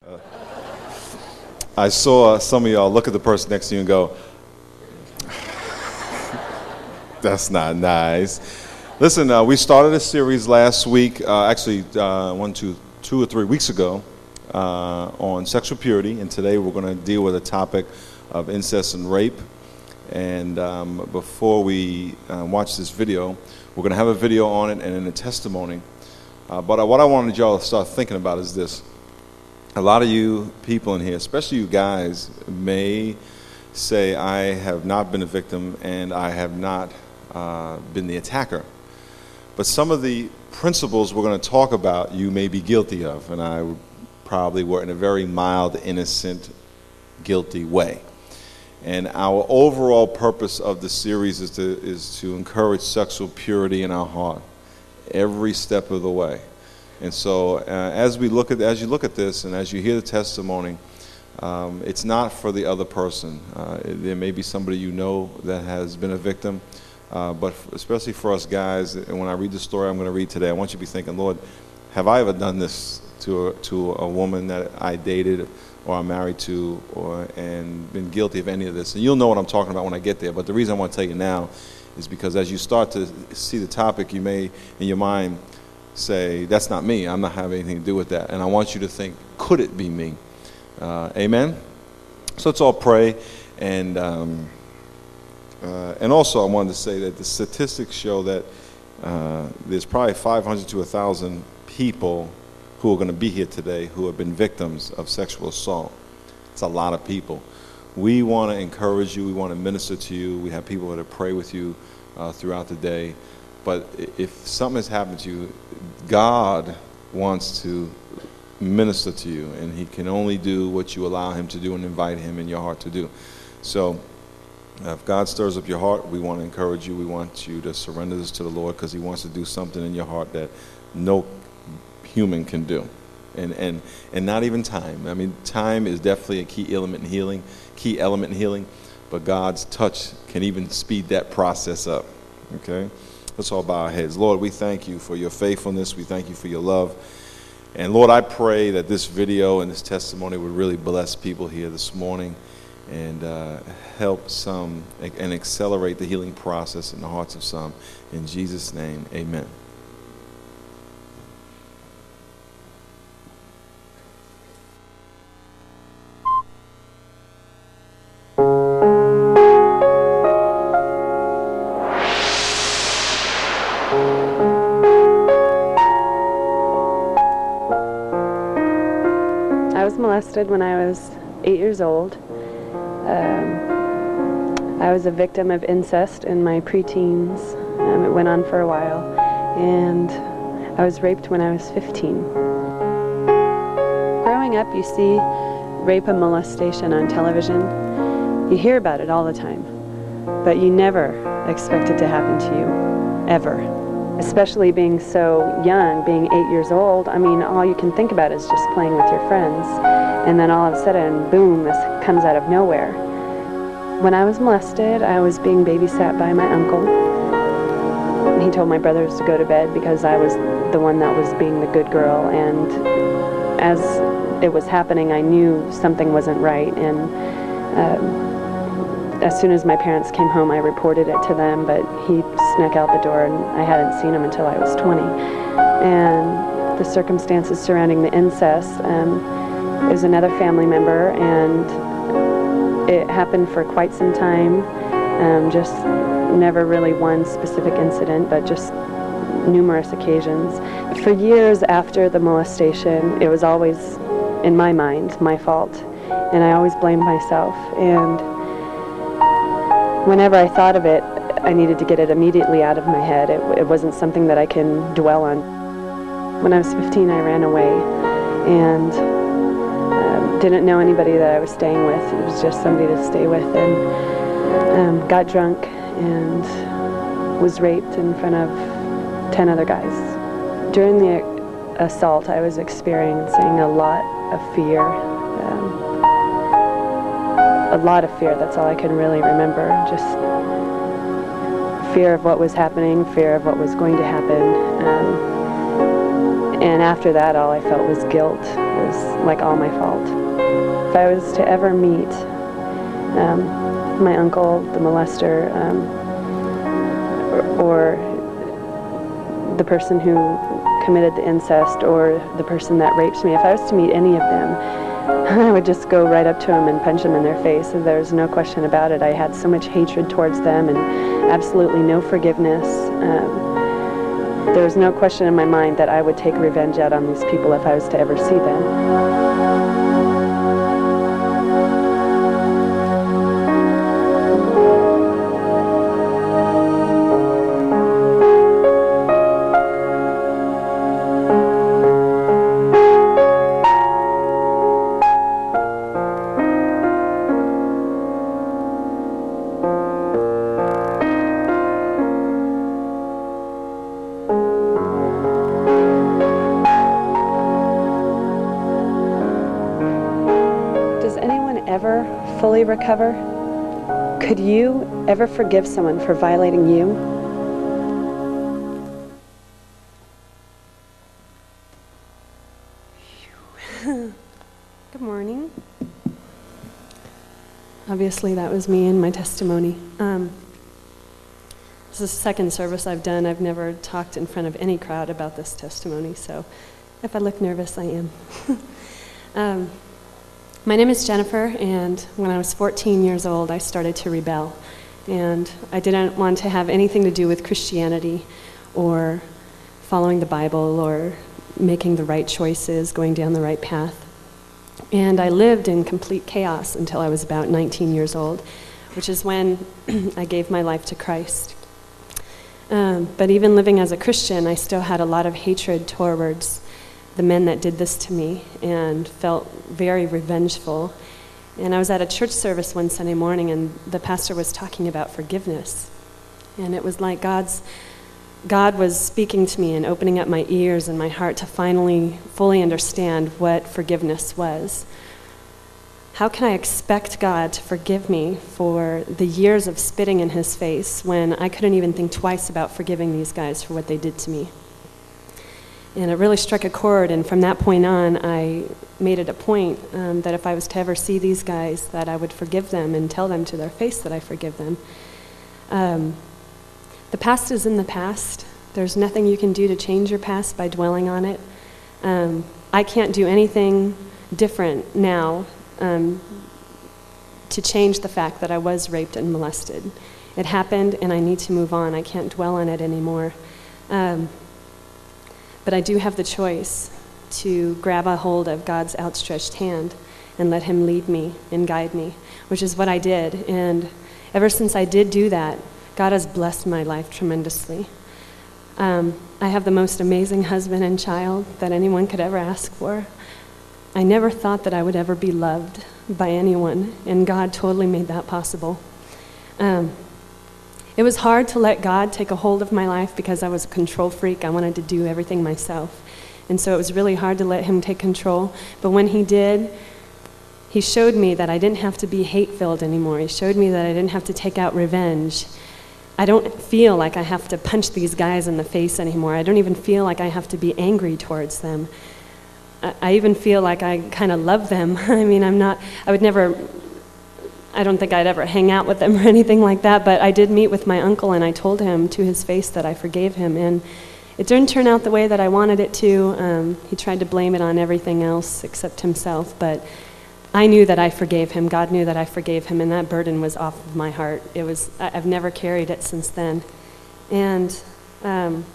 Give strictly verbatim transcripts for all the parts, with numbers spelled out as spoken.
Uh, I saw some of y'all look at the person next to you and go, that's not nice. Listen, uh, we started a series last week, uh, actually uh, one, two, two or three weeks ago, uh, on sexual purity, and today we're going to deal with a topic of incest and rape. And um, before we uh, watch this video, we're going to have a video on it and then a testimony. Uh, but uh, what I wanted y'all to start thinking about is this. A lot of you people in here, especially you guys, may say, I have not been a victim and I have not uh, been the attacker. But some of the principles we're going to talk about you may be guilty of, and I probably were in a very mild, innocent, guilty way. And our overall purpose of the series is to, is to encourage sexual purity in our heart every step of the way. And so uh, as we look at, as you look at this and as you hear the testimony, um, it's not for the other person. Uh, there may be somebody you know that has been a victim, uh, but especially for us guys, and when I read the story I'm going to read today, I want you to be thinking, Lord, have I ever done this to a, to a woman that I dated or I'm married to, or and been guilty of any of this? And you'll know what I'm talking about when I get there, but the reason I want to tell you now is because as you start to see the topic, you may, in your mind, say, that's not me, I'm not having anything to do with that. And I want you to think, could it be me? Uh, amen? So let's all pray. And um, uh, and also I wanted to say that the statistics show that uh, there's probably five hundred to one thousand people who are going to be here today who have been victims of sexual assault. It's a lot of people. We want to encourage you, we want to minister to you, we have people that pray with you uh, throughout the day. But if something has happened to you, God wants to minister to you, and he can only do what you allow him to do and invite him in your heart to do. So if God stirs up your heart, we want to encourage you. We want you to surrender this to the Lord because he wants to do something in your heart that no human can do. And, and, and not even time. I mean, time is definitely a key element in healing, key element in healing, but God's touch can even speed that process up. Okay? Let's all bow our heads. Lord, we thank you for your faithfulness. We thank you for your love. And Lord, I pray that this video and this testimony would really bless people here this morning and uh, help some and accelerate the healing process in the hearts of some. In Jesus' name, amen. Molested when I was eight years old. Um, I was a victim of incest in my preteens. Um, it went on for a while, and I was raped when I was fifteen. Growing up, you see rape and molestation on television. You hear about it all the time, but you never expect it to happen to you, ever. Especially being so young, being eight years old, I mean, all you can think about is just playing with your friends. And then all of a sudden, boom, this comes out of nowhere. When I was molested, I was being babysat by my uncle. He told my brothers to go to bed because I was the one that was being the good girl. And as it was happening, I knew something wasn't right. And um, as soon as my parents came home, I reported it to them, but he snuck out the door and I hadn't seen him until I was twenty. And the circumstances surrounding the incest, um, it was another family member, and it happened for quite some time, um, just never really one specific incident, but just numerous occasions. For years after the molestation, it was always, in my mind, my fault, and I always blamed myself. And whenever I thought of it, I needed to get it immediately out of my head. It, it wasn't something that I can dwell on. When I was fifteen, I ran away and um, didn't know anybody that I was staying with. It was just somebody to stay with, and um, got drunk and was raped in front of ten other guys. During the assault, I was experiencing a lot of fear. Um, a lot of fear, that's all I can really remember. Just fear of what was happening, fear of what was going to happen. Um, And after that, all I felt was guilt. It was like all my fault. If I was to ever meet um, my uncle, the molester, um, or, or the person who committed the incest, or the person that raped me, if I was to meet any of them, I would just go right up to them and punch them in their face. And there's no question about it. I had so much hatred towards them and absolutely no forgiveness. Um, there was no question in my mind that I would take revenge out on these people if I was to ever see them. Ever fully recover? Could you ever forgive someone for violating you? Good morning. Obviously that was me and my testimony. Um, this is the second service I've done. I've never talked in front of any crowd about this testimony, so if I look nervous, I am. um, My name is Jennifer, and when I was fourteen years old, I started to rebel. And I didn't want to have anything to do with Christianity or following the Bible or making the right choices, going down the right path. And I lived in complete chaos until I was about nineteen years old, which is when I gave my life to Christ. Um, but even living as a Christian, I still had a lot of hatred towards the men that did this to me, and felt very revengeful. And I was at a church service one Sunday morning, and the pastor was talking about forgiveness. And it was like God's, God was speaking to me and opening up my ears and my heart to finally fully understand what forgiveness was. How can I expect God to forgive me for the years of spitting in his face when I couldn't even think twice about forgiving these guys for what they did to me? And it really struck a chord, and from that point on, I made it a point um, that if I was to ever see these guys, that I would forgive them and tell them to their face that I forgive them. Um, the past is in the past. There's nothing you can do to change your past by dwelling on it. Um, I can't do anything different now um, to change the fact that I was raped and molested. It happened, and I need to move on. I can't dwell on it anymore. Um, But I do have the choice to grab a hold of God's outstretched hand and let him lead me and guide me, which is what I did. And ever since I did do that, God has blessed my life tremendously. Um, I have the most amazing husband and child that anyone could ever ask for. I never thought that I would ever be loved by anyone, and God totally made that possible. Um, It was hard to let God take a hold of my life because I was a control freak. I wanted to do everything myself. And so it was really hard to let him take control. But when he did, he showed me that I didn't have to be hate-filled anymore. He showed me that I didn't have to take out revenge. I don't feel like I have to punch these guys in the face anymore. I don't even feel like I have to be angry towards them. I, I even feel like I kind of love them. I mean, I'm not, I would never... I don't think I'd ever hang out with them or anything like that, but I did meet with my uncle, and I told him to his face that I forgave him, and it didn't turn out the way that I wanted it to. Um, he tried to blame it on everything else except himself, but I knew that I forgave him. God knew that I forgave him, and that burden was off of my heart. It was, I've never carried it since then. And um,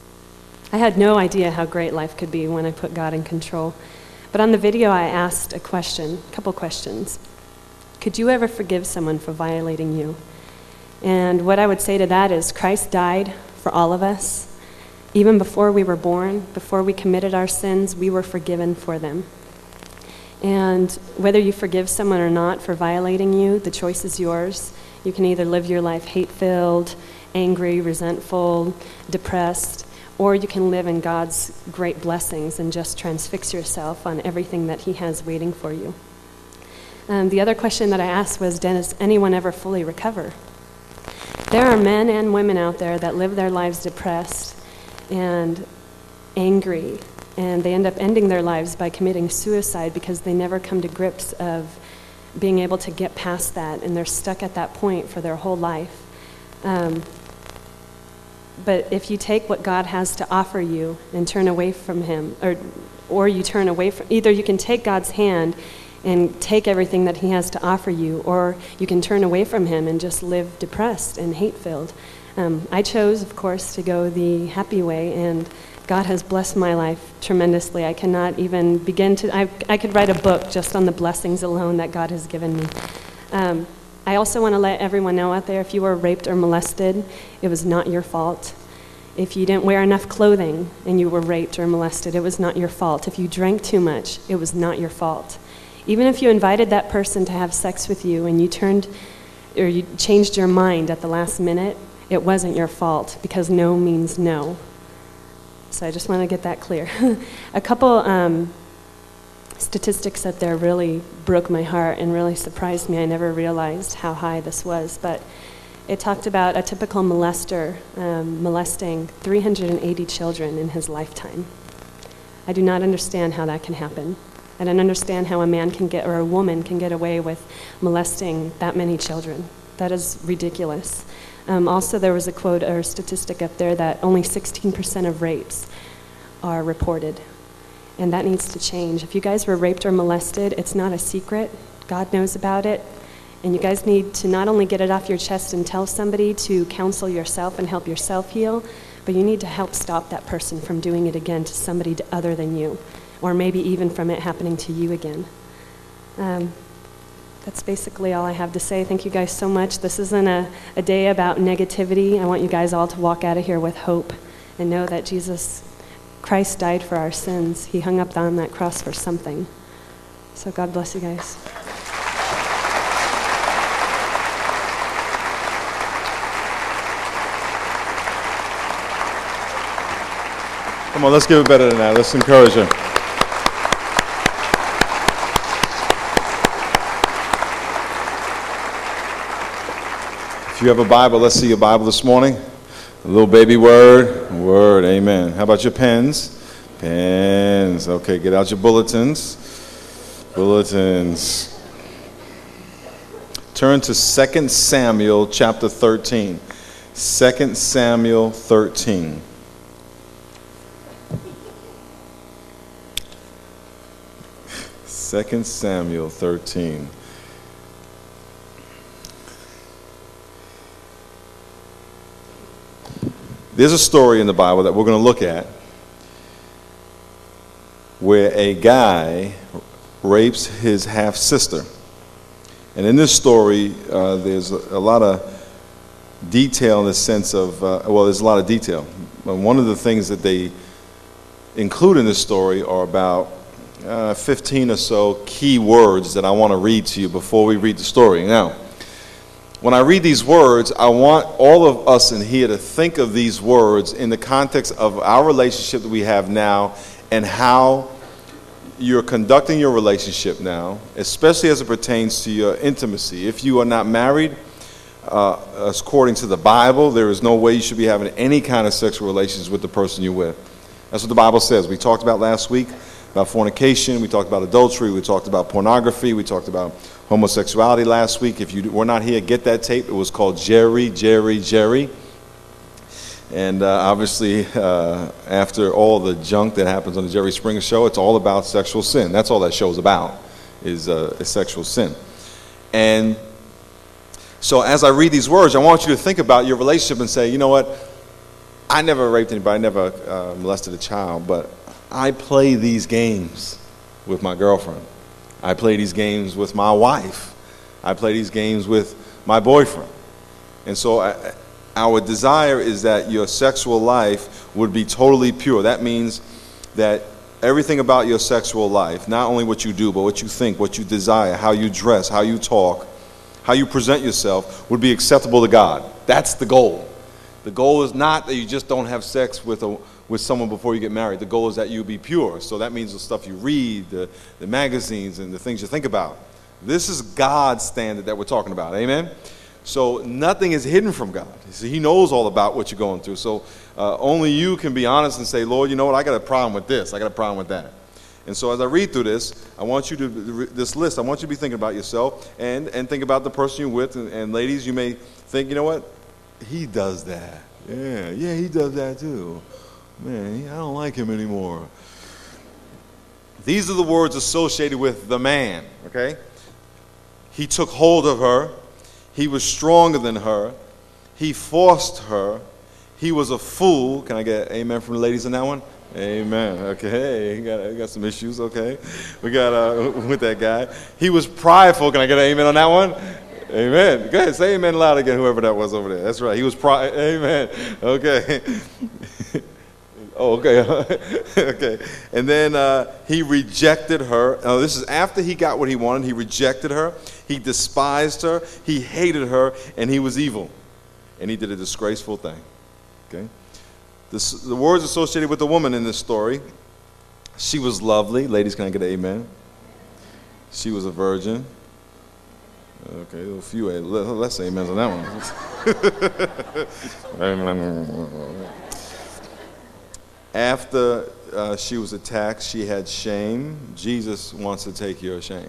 I had no idea how great life could be when I put God in control. But on the video, I asked a question, a couple questions. Could you ever forgive someone for violating you? And what I would say to that is Christ died for all of us. Even before we were born, before we committed our sins, we were forgiven for them. And whether you forgive someone or not for violating you, the choice is yours. You can either live your life hate-filled, angry, resentful, depressed, or you can live in God's great blessings and just transfix yourself on everything that he has waiting for you. Um, the other question that I asked was, does anyone ever fully recover? There are men and women out there that live their lives depressed and angry and they end up ending their lives by committing suicide because they never come to grips of being able to get past that, and they're stuck at that point for their whole life. Um, but if you take what God has to offer you and turn away from him, or or you turn away from, either you can take God's hand and take everything that he has to offer you, or you can turn away from him and just live depressed and hate-filled. Um, I chose, of course, to go the happy way, and God has blessed my life tremendously. I cannot even begin to, I, I could write a book just on the blessings alone that God has given me. Um, I also want to let everyone know out there, if you were raped or molested, it was not your fault. If you didn't wear enough clothing and you were raped or molested, it was not your fault. If you drank too much, it was not your fault. Even if you invited that person to have sex with you and you turned, or you changed your mind at the last minute, it wasn't your fault, because no means no. So I just want to get that clear. A couple um, statistics up there really broke my heart and really surprised me. I never realized how high this was, but it talked about a typical molester um, molesting three hundred eighty children in his lifetime. I do not understand how that can happen. I don't understand how a man can get, or a woman can get away with molesting that many children. That is ridiculous. Um, also, there was a quote or statistic up there that only sixteen percent of rapes are reported. And that needs to change. If you guys were raped or molested, it's not a secret. God knows about it. And you guys need to not only get it off your chest and tell somebody to counsel yourself and help yourself heal, but you need to help stop that person from doing it again to somebody other than you, or maybe even from it happening to you again. Um, that's basically all I have to say. Thank you guys so much. This isn't a, a day about negativity. I want you guys all to walk out of here with hope and know that Jesus Christ died for our sins. He hung up on that cross for something. So God bless you guys. Come on, let's give it better than that. Let's encourage him. If you have a Bible, let's see your Bible this morning. A little baby word, word, amen. How about your pens? Pens. Okay, get out your bulletins. Bulletins. Turn to Second Samuel chapter thirteen. Second Samuel thirteen. Second Samuel thirteen. There's a story in the Bible that we're going to look at where a guy rapes his half-sister. And in this story, uh, there's a, a lot of detail in the sense of, uh, well, there's a lot of detail. But one of the things that they include in this story are about uh, fifteen or so key words that I want to read to you before we read the story. Now, when I read these words, I want all of us in here to think of these words in the context of our relationship that we have now and how you're conducting your relationship now, especially as it pertains to your intimacy. If you are not married, uh, according to the Bible, there is no way you should be having any kind of sexual relations with the person you're with. That's what the Bible says. We talked about last week about fornication. We talked about adultery. We talked about pornography. We talked about homosexuality last week. If you were not here, get that tape. It was called Jerry, Jerry, Jerry. And uh, obviously, uh, after all the junk that happens on the Jerry Springer Show, it's all about sexual sin. That's all that show's about, is, uh, is sexual sin. And so as I read these words, I want you to think about your relationship and say, you know what? I never raped anybody. I never uh, molested a child. But I play these games with my girlfriend. I play these games with my wife. I play these games with my boyfriend. And so I, our desire is that your sexual life would be totally pure. That means that everything about your sexual life, not only what you do, but what you think, what you desire, how you dress, how you talk, how you present yourself, would be acceptable to God. That's the goal. The goal is not that you just don't have sex with a with someone before you get married. The goal is that you be pure. So that means the stuff you read, the, the magazines, and the things you think about. This is God's standard that we're talking about. Amen? So nothing is hidden from God. See, he knows all about what you're going through. So uh, only you can be honest and say, Lord, you know what? I got a problem with this. I got a problem with that. And so as I read through this, I want you to, this list, I want you to be thinking about yourself and, and think about the person you're with. And, and ladies, you may think, you know what? He does that. Yeah, yeah, he does that too. Man, I don't like him anymore. These are the words associated with the man, okay? He took hold of her. He was stronger than her. He forced her. He was a fool. Can I get amen from the ladies on that one? Amen. Okay, hey, we got, we got some issues, okay? We got, uh, with that guy. He was prideful. Can I get an amen on that one? Amen. Go ahead, say amen loud again, whoever that was over there. That's right. He was pride. Amen. Okay. Oh, okay. Okay. And then uh, he rejected her. Now, this is after he got what he wanted. He rejected her. He despised her. He hated her. And he was evil. And he did a disgraceful thing. Okay. This, the words associated with the woman in this story. She was lovely. Ladies, can I get an amen? She was a virgin. Okay, a few less amens on that one. After uh, she was attacked, she had shame. Jesus wants to take your shame.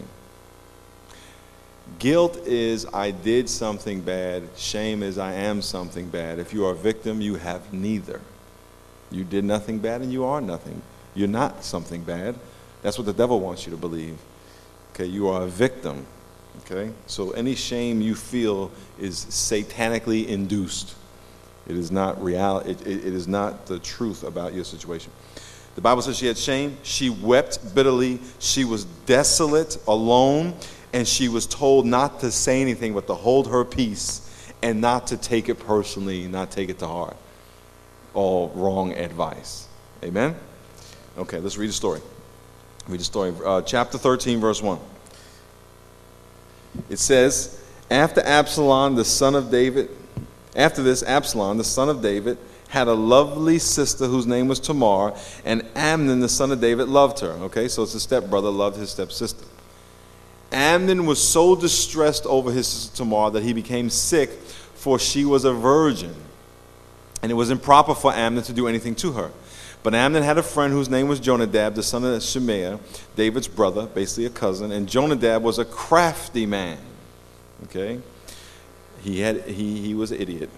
Guilt is I did something bad. Shame is I am something bad. If you are a victim, you have neither. You did nothing bad and you are nothing. You're not something bad. That's what the devil wants you to believe. Okay, you are a victim. Okay, so any shame you feel is satanically induced. It is not reality. It, it, it is not the truth about your situation. The Bible says she had shame. She wept bitterly. She was desolate, alone, and she was told not to say anything but to hold her peace and not to take it personally, not take it to heart. All wrong advice. Amen? Okay, let's read the story. Read the story. Uh, chapter thirteen, verse one. It says, after Absalom, the son of David, after this, Absalom, the son of David, had a lovely sister whose name was Tamar, and Amnon, the son of David, loved her. Okay, so it's a stepbrother loved his stepsister. Amnon was so distressed over his sister Tamar that he became sick, for she was a virgin, and it was improper for Amnon to do anything to her. But Amnon had a friend whose name was Jonadab, the son of Shimea, David's brother, basically a cousin, and Jonadab was a crafty man. Okay? He had he he was an idiot.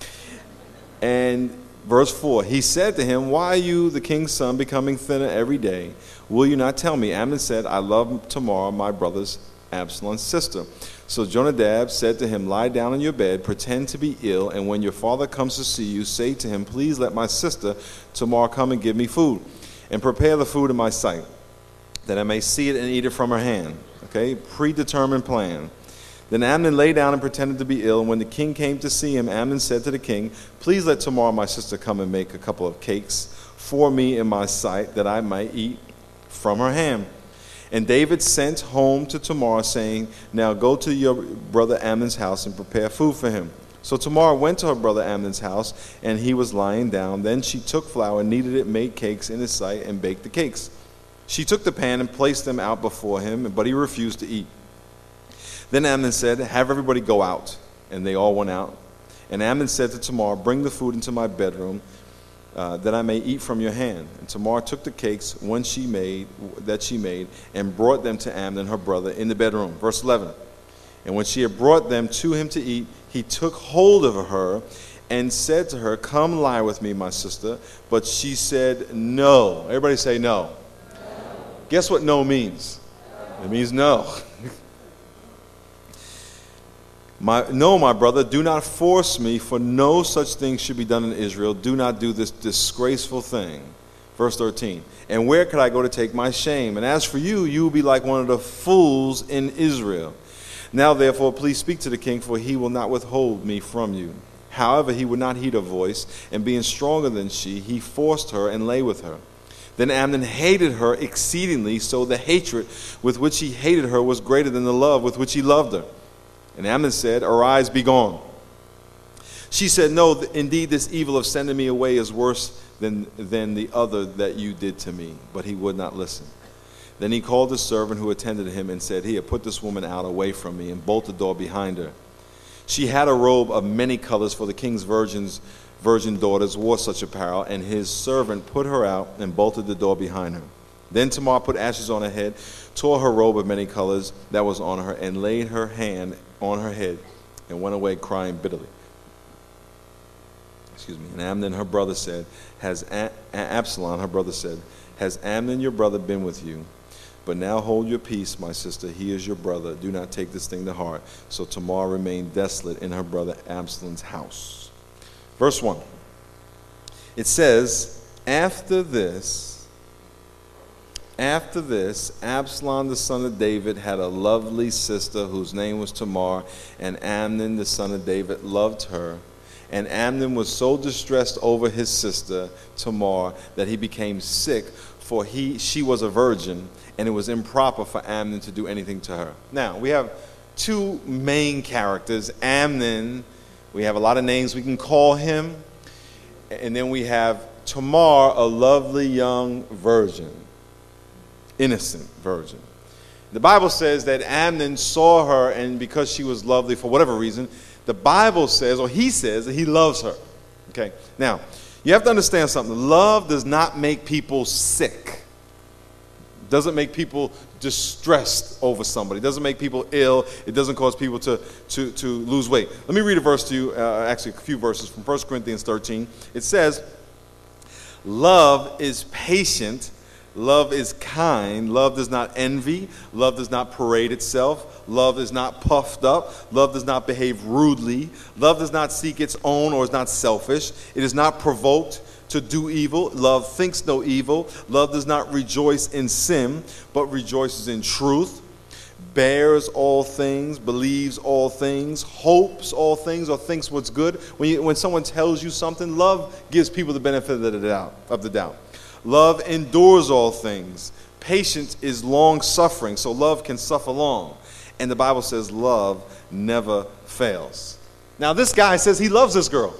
And verse four, he said to him, why are you, the king's son, becoming thinner every day? Will you not tell me? Amnon said, I love Tamar, my brother's Absalom's sister. So Jonadab said to him, lie down on your bed, pretend to be ill, and when your father comes to see you, say to him, please let my sister Tamar come and give me food, and prepare the food in my sight, that I may see it and eat it from her hand. Okay, predetermined plan. Then Amnon lay down and pretended to be ill, and when the king came to see him, Amnon said to the king, please let Tamar, my sister, come and make a couple of cakes for me in my sight, that I might eat from her hand. And David sent home to Tamar, saying, now go to your brother Amnon's house and prepare food for him. So Tamar went to her brother Amnon's house, and he was lying down. Then she took flour, kneaded it, made cakes in his sight, and baked the cakes. She took the pan and placed them out before him, but he refused to eat. Then Amnon said, have everybody go out. And they all went out. And Amnon said to Tamar, bring the food into my bedroom, uh, that I may eat from your hand. And Tamar took the cakes when she made, that she made and brought them to Amnon, her brother, in the bedroom. Verse eleven. And when she had brought them to him to eat, he took hold of her and said to her, come lie with me, my sister. But she said, no. Everybody say no. No. Guess what no means? No. It means no. My, no, my brother, do not force me, for no such thing should be done in Israel. Do not do this disgraceful thing. Verse thirteen. And where could I go to take my shame? And as for you, you will be like one of the fools in Israel. Now, therefore, please speak to the king, for he will not withhold me from you. However, he would not heed her voice, and being stronger than she, he forced her and lay with her. Then Amnon hated her exceedingly, so the hatred with which he hated her was greater than the love with which he loved her. And Amnon said, arise, be gone. She said, no, indeed, this evil of sending me away is worse than, than the other that you did to me. But he would not listen. Then he called the servant who attended him and said, here, put this woman out away from me, and bolt the door behind her. She had a robe of many colors, for the king's virgins, virgin daughters wore such apparel, and his servant put her out and bolted the door behind her. Then Tamar put ashes on her head, tore her robe of many colors that was on her, and laid her hand on her head, and went away crying bitterly. Excuse me. And Amnon, her brother, said, Has A- Absalom, her brother said, Has Amnon, your brother, been with you? But now hold your peace, my sister. He is your brother. Do not take this thing to heart. So Tamar remained desolate in her brother Absalom's house. Verse one. It says, After this, after this, Absalom the son of David had a lovely sister whose name was Tamar, and Amnon the son of David loved her. And Amnon was so distressed over his sister Tamar that he became sick, for he she was a virgin, and it was improper for Amnon to do anything to her. Now, we have two main characters. Amnon, we have a lot of names we can call him. And then we have Tamar, a lovely young virgin, innocent virgin. The Bible says that Amnon saw her, and because she was lovely for whatever reason, the Bible says, or he says, that he loves her. Okay, now, you have to understand something. Love does not make people sick. Doesn't make people distressed over somebody. It doesn't make people ill. It doesn't cause people to, to, to lose weight. Let me read a verse to you, uh, actually a few verses from First Corinthians thirteen. It says, love is patient. Love is kind. Love does not envy. Love does not parade itself. Love is not puffed up. Love does not behave rudely. Love does not seek its own or is not selfish. It is not provoked to do evil. Love thinks no evil. Love does not rejoice in sin, but rejoices in truth. Bears all things, believes all things, hopes all things, or thinks what's good. When you, when someone tells you something, love gives people the benefit of the doubt. Of the doubt. Love endures all things. Patience is long-suffering, so love can suffer long. And the Bible says love never fails. Now, this guy says he loves this girl.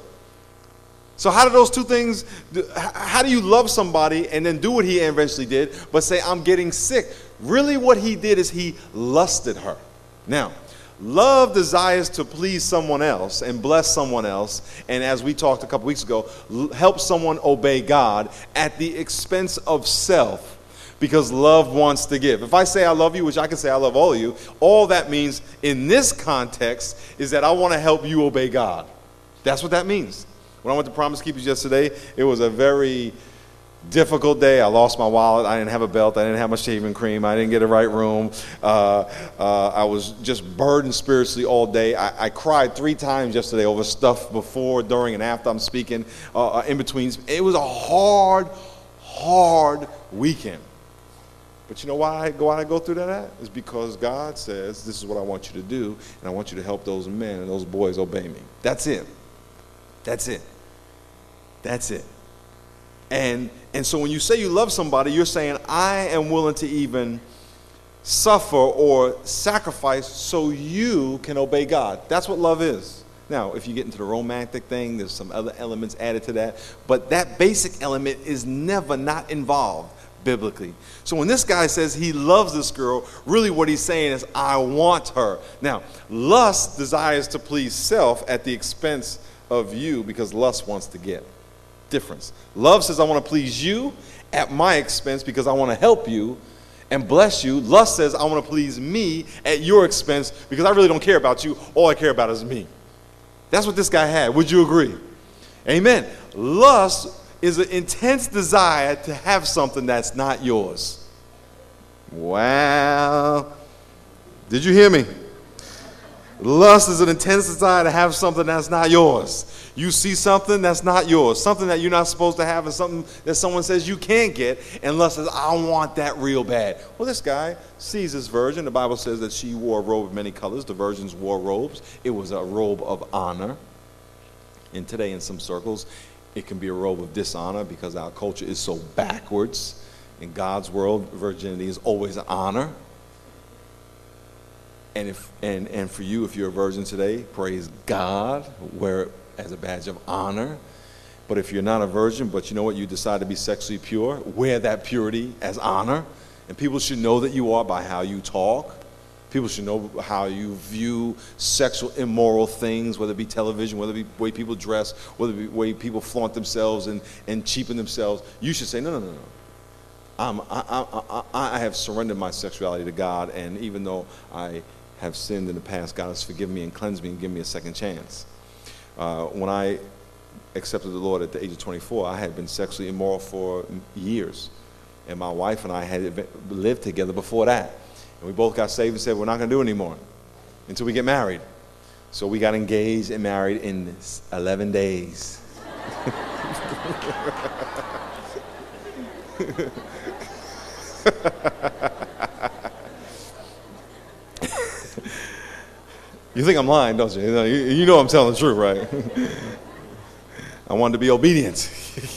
So how do those two things, how do you love somebody and then do what he eventually did, but say, I'm getting sick? Really what he did is he lusted her. Now, love desires to please someone else and bless someone else, and as we talked a couple weeks ago, help someone obey God at the expense of self, because love wants to give. If I say I love you, which I can say I love all of you, all that means in this context is that I want to help you obey God. That's what that means. When I went to Promise Keepers yesterday, it was a very difficult day. I lost my wallet. I didn't have a belt. I didn't have my shaving cream. I didn't get a right room. Uh, uh, I was just burdened spiritually all day. I, I cried three times yesterday over stuff before, during, and after I'm speaking, uh, in between. It was a hard, hard weekend. But you know why I go out and go through that at? It's because God says, this is what I want you to do, and I want you to help those men and those boys obey me. That's it. That's it. That's it. And and so when you say you love somebody, you're saying, I am willing to even suffer or sacrifice so you can obey God. That's what love is. Now, if you get into the romantic thing, there's some other elements added to that. But that basic element is never not involved biblically. So when this guy says he loves this girl, really what he's saying is, I want her. Now, lust desires to please self at the expense of you, because lust wants to get. Difference. Love says I want to please you at my expense because I want to help you and bless you. Lust says I want to please me at your expense because I really don't care about you. All I care about is me. That's what this guy had. Would you agree? Amen. Lust is an intense desire to have something that's not yours. Wow. Did you hear me? Lust is an intense desire to have something that's not yours. You see something that's not yours, something that you're not supposed to have, and something that someone says you can't get, and lust says, I want that real bad. Well, this guy sees this virgin. The Bible says that she wore a robe of many colors. The virgins wore robes. It was a robe of honor. And today in some circles, it can be a robe of dishonor because our culture is so backwards. In God's world, virginity is always an honor. And if and, and for you, if you're a virgin today, praise God, wear it as a badge of honor. But if you're not a virgin, but you know what, you decide to be sexually pure, wear that purity as honor. And people should know that you are by how you talk. People should know how you view sexual immoral things, whether it be television, whether it be the way people dress, whether it be the way people flaunt themselves and, and cheapen themselves. You should say, no, no, no, no. I'm, I, I, I, I have surrendered my sexuality to God, and even though I have sinned in the past, God has forgiven me and cleansed me and given me a second chance. Uh, when I accepted the Lord at the age of twenty-four, I had been sexually immoral for years. And my wife and I had lived together before that. And we both got saved and said, we're not going to do it anymore until we get married. So we got engaged and married in eleven days. You think I'm lying, don't you? You know, you, you know I'm telling the truth, right? I wanted to be obedient.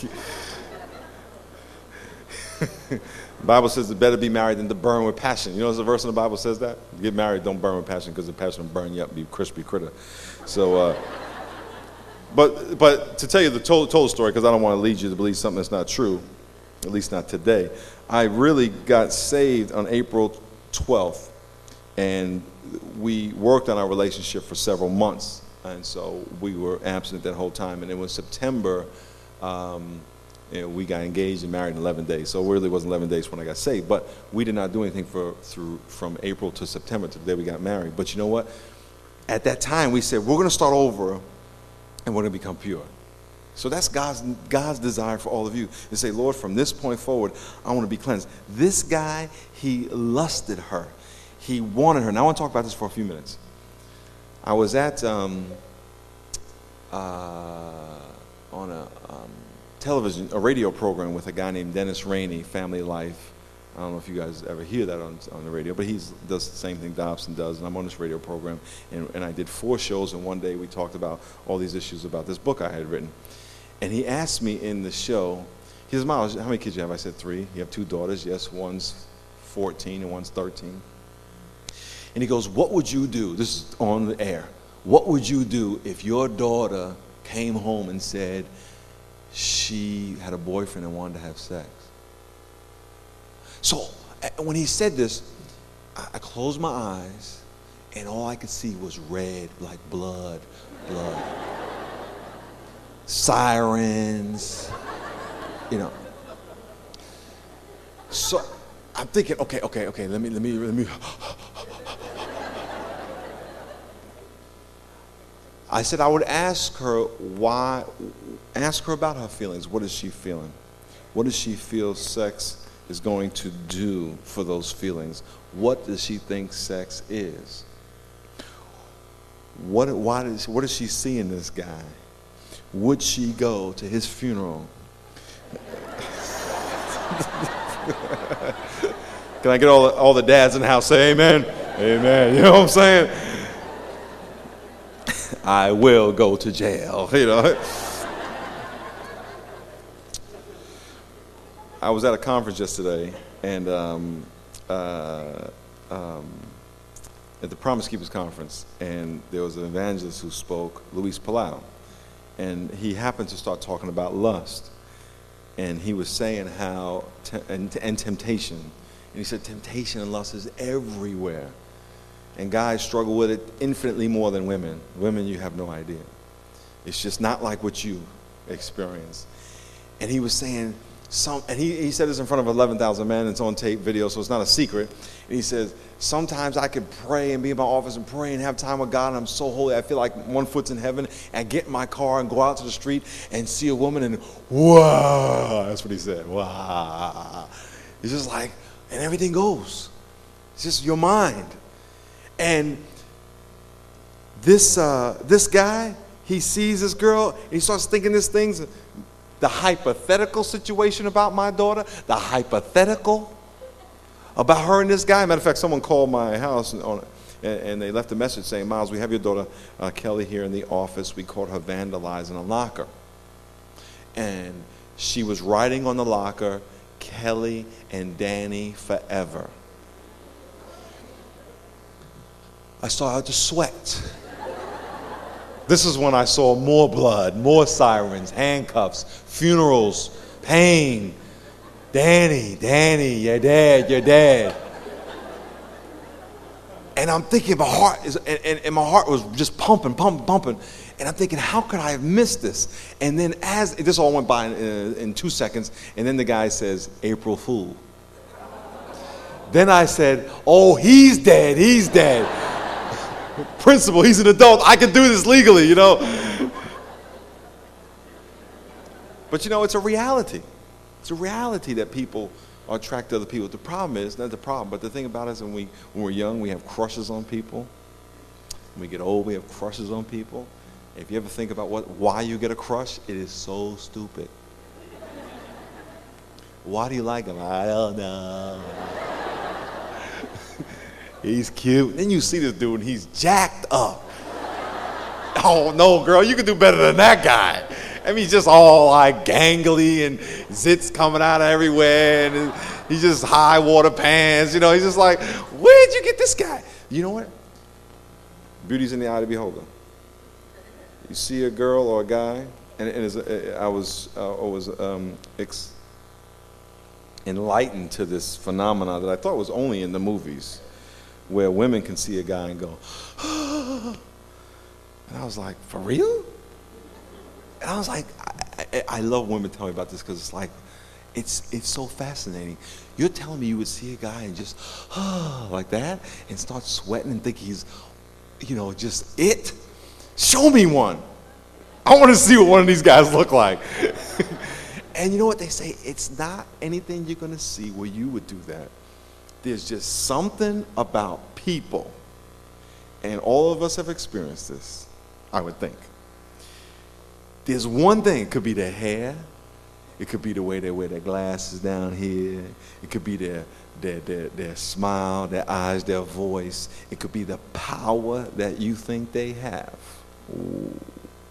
The Bible says it's better to be married than to burn with passion. You know, there's a verse in the Bible that says that? Get married, don't burn with passion, because the passion will burn you up and be a crispy critter. So, uh, but but to tell you the total, total story, because I don't want to lead you to believe something that's not true, at least not today. I really got saved on April twelfth, and we worked on our relationship for several months, and so we were absent that whole time. And it was September. Um, You know, we got engaged and married in eleven days. So it really wasn't eleven days when I got saved. But we did not do anything for through from April to September to the day we got married. But you know what? At that time, we said, we're going to start over and we're going to become pure. So that's God's, God's desire for all of you. To say, Lord, from this point forward, I want to be cleansed. This guy, he lusted her. He wanted her. Now I want to talk about this for a few minutes. I was at, um, uh, on a... Um, television, a radio program with a guy named Dennis Rainey, Family Life. I don't know if you guys ever hear that on, on the radio, but he does the same thing Dobson does, and I'm on this radio program, and, and I did four shows, and one day we talked about all these issues about this book I had written. And he asked me in the show, he says, Miles, how many kids do you have? I said, three. You have two daughters? Yes, one's fourteen and one's thirteen. And he goes, what would you do? This is on the air. What would you do if your daughter came home and said, she had a boyfriend and wanted to have sex? So when he said this, I, I closed my eyes, and all I could see was red, like blood, blood. Sirens, you know. So I'm thinking, okay, okay, okay, let me, let me, let me. I said I would ask her why, ask her about her feelings. What is she feeling? What does she feel sex is going to do for those feelings? What does she think sex is? What, why does, what does she see in this guy? Would she go to his funeral? Can I get all the, all the dads in the house say amen? Amen. You know what I'm saying? I will go to jail, you know. I was at a conference yesterday, and um, uh, um, at the Promise Keepers Conference, and there was an evangelist who spoke, Luis Palau, and he happened to start talking about lust, and he was saying how, te- and, and temptation, and he said temptation and lust is everywhere. And guys struggle with it infinitely more than women. Women, you have no idea. It's just not like what you experience. And he was saying, some, and he, he said this in front of eleven thousand men, and it's on tape video, so it's not a secret. And he says, sometimes I could pray and be in my office and pray and have time with God, and I'm so holy, I feel like one foot's in heaven, and I get in my car and go out to the street and see a woman, and wow, that's what he said, wow. It's just like, and everything goes. It's just your mind. And this uh, this guy, he sees this girl, and he starts thinking these things, the hypothetical situation about my daughter, the hypothetical about her and this guy. Matter of fact, someone called my house on, and, and they left a message saying, Miles, we have your daughter uh, Kelly here in the office. We caught her vandalizing a locker. And she was writing on the locker, Kelly and Danny forever. I started to sweat. This is when I saw more blood, more sirens, handcuffs, funerals, pain. Danny, Danny, you're dead, you're dead. And and I'm thinking my heart is, and, and, and my heart was just pumping, pumping, pumping. And I'm thinking, how could I have missed this? And then as, this all went by in, in, in two seconds, and then the guy says, April Fool. Then I said, oh, he's dead, he's dead. Principal, he's an adult, I can do this legally, you know. But you know, it's a reality. It's a reality that people are attracted to other people. The problem is, not the problem, but the thing about it is when, we, when we're young, we have crushes on people. When we get old, we have crushes on people. If you ever think about what, why you get a crush, it is so stupid. Why do you like him? I don't know. He's cute. Then you see this dude and he's jacked up. Oh no, girl, you can do better than that guy. I mean, he's just all like gangly and zits coming out of everywhere, and he's just high water pants. You know, he's just like, where'd you get this guy? You know what? Beauty's in the eye of the beholder. You see a girl or a guy, and, and as, I was, uh, I was um, ex- enlightened to this phenomena that I thought was only in the movies, where women can see a guy and go, and I was like, for real? And I was like, I, I, I love women telling me about this because it's like, it's it's so fascinating. You're telling me you would see a guy and just, like that, and start sweating and think he's, you know, just it? Show me one. I want to see what one of these guys look like. And you know what they say? It's not anything you're going to see where you would do that. There's just something about people, and all of us have experienced this, I would think. There's one thing. It could be their hair. It could be the way they wear their glasses down here. It could be their, their, their, their smile, their eyes, their voice. It could be the power that you think they have. Ooh.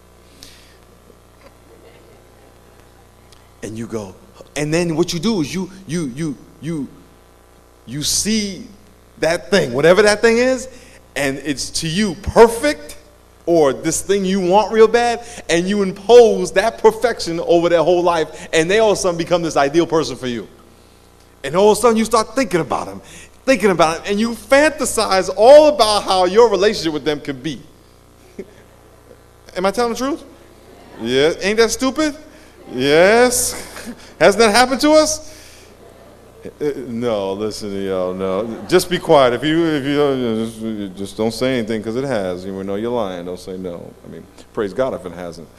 And you go, and then what you do is you, you, you, you, you see that thing, whatever that thing is, and it's to you perfect, or this thing you want real bad, and you impose that perfection over their whole life, and they all of a sudden become this ideal person for you. And all of a sudden you start thinking about them, thinking about it, and you fantasize all about how your relationship with them could be. Am I telling the truth? Yeah. Ain't that stupid? Yes. Hasn't that happened to us? No, listen to y'all. No, just be quiet. If you if you don't, just, just don't say anything because it has. You know you're lying. Don't say no. I mean, praise God if it hasn't.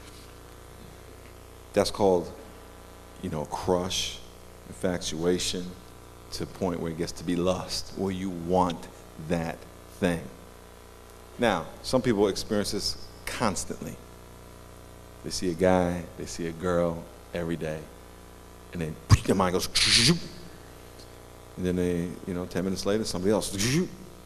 That's called, you know, crush, infatuation, to the point where it gets to be lust, where you want that thing. Now, some people experience this constantly. They see a guy, they see a girl every day, and then their mind goes, and then they, you know, ten minutes later, somebody else, and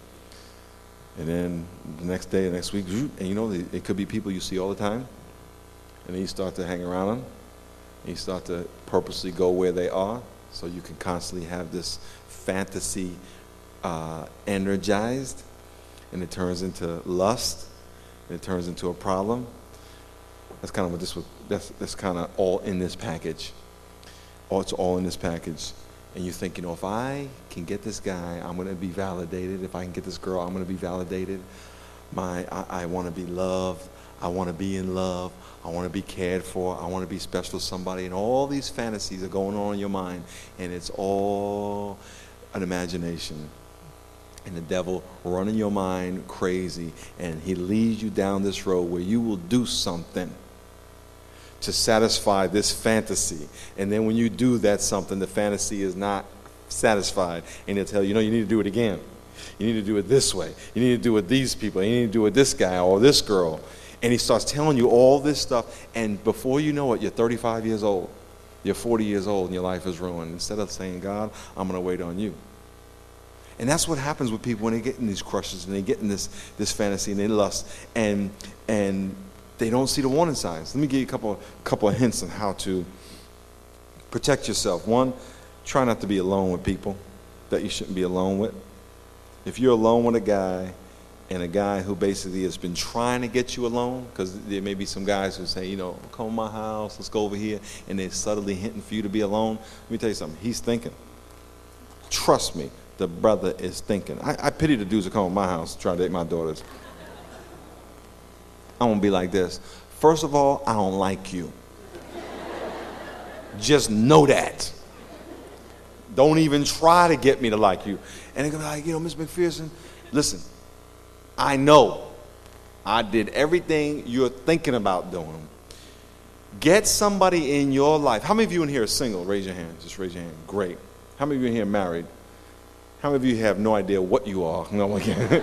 then the next day, the next week, and you know, it could be people you see all the time, and then you start to hang around them, and you start to purposely go where they are, so you can constantly have this fantasy uh, energized, and it turns into lust, and it turns into a problem. That's kind of what this was. That's that's kind of all in this package. Oh, it's all in this package. And you think, you know, if I can get this guy, I'm going to be validated. If I can get this girl, I'm going to be validated. My, I, I want to be loved. I want to be in love. I want to be cared for. I want to be special to somebody. And all these fantasies are going on in your mind, and it's all an imagination. And the devil running your mind crazy, and he leads you down this road where you will do something to satisfy this fantasy. And then when you do that something, the fantasy is not satisfied, and he'll tell you, you know, you need to do it again. You need to do it this way. You need to do it with these people. You need to do it with this guy or this girl. And he starts telling you all this stuff, and before you know it, you're thirty-five years old. You're forty years old, and your life is ruined. Instead of saying, God, I'm going to wait on you. And that's what happens with people when they get in these crushes and they get in this, this fantasy and they lust, and and they don't see the warning signs. Let me give you a couple, couple of hints on how to protect yourself. One, try not to be alone with people that you shouldn't be alone with. If you're alone with a guy, and a guy who basically has been trying to get you alone, because there may be some guys who say, you know, come to my house, let's go over here, and they're subtly hinting for you to be alone. Let me tell you something. He's thinking. Trust me. the brother is thinking. I, I pity the dudes that come to my house trying to date my daughters. I'm going to be like this. First of all, I don't like you. Just know that. Don't even try to get me to like you. And they're going to be like, you know, Miss McPherson, listen, I know I did everything you're thinking about doing. Get somebody in your life. How many of you in here are single? Raise your hand. Just raise your hand. Great. How many of you in here are married? How many of you have no idea what you are? No, again.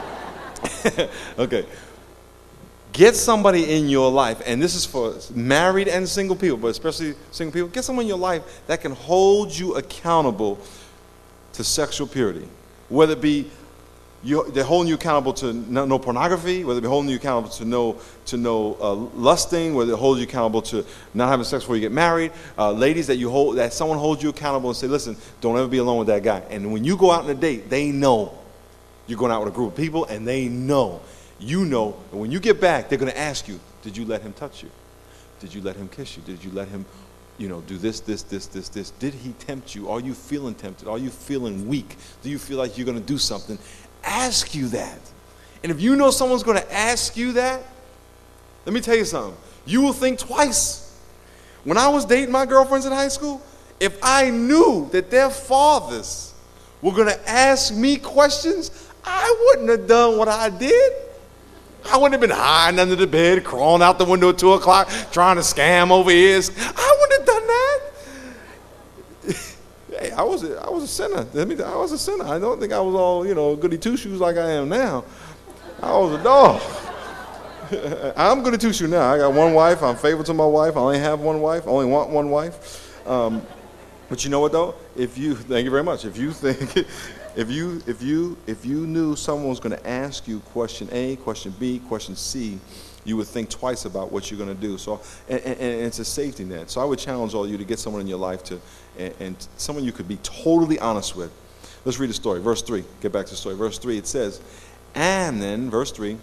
Okay. Get somebody in your life, and this is for married and single people, but especially single people. Get someone in your life that can hold you accountable to sexual purity. Whether it be you, they're holding you accountable to no, no pornography, whether they're holding you accountable to no to no uh, lusting, whether they hold you accountable to not having sex before you get married. Uh, ladies, that you hold that someone holds you accountable and say, listen, don't ever be alone with that guy. And when you go out on a date, they know you're going out with a group of people, and they know. You know, and when you get back, they're going to ask you, did you let him touch you? Did you let him kiss you? Did you let him, you know, do this, this, this, this, this? Did he tempt you? Are you feeling tempted? Are you feeling weak? Do you feel like you're going to do something? Ask you that. And if you know someone's going to ask you that, let me tell you something. You will think twice. When I was dating my girlfriends in high school, if I knew that their fathers were going to ask me questions, I wouldn't have done what I did. I wouldn't have been hiding under the bed, crawling out the window at two o'clock, trying to scam over ears. I wouldn't have done that. Hey, I was a, I was a sinner. Let me, I was a sinner. I don't think I was all, you know, goody two-shoes like I am now. I was a dog. I'm goody two-shoes now. I got one wife. I'm faithful to my wife. I only have one wife. I only want one wife. Um, but you know what, though? If you, thank you very much. If you think... If you, if you, if you knew someone was going to ask you question A, question B, question C, you would think twice about what you're going to do. So, and, and, and it's a safety net. So I would challenge all of you to get someone in your life to, and, and someone you could be totally honest with. Let's read the story. Verse three. Get back to the story. Verse three. It says, Amnon, verse three.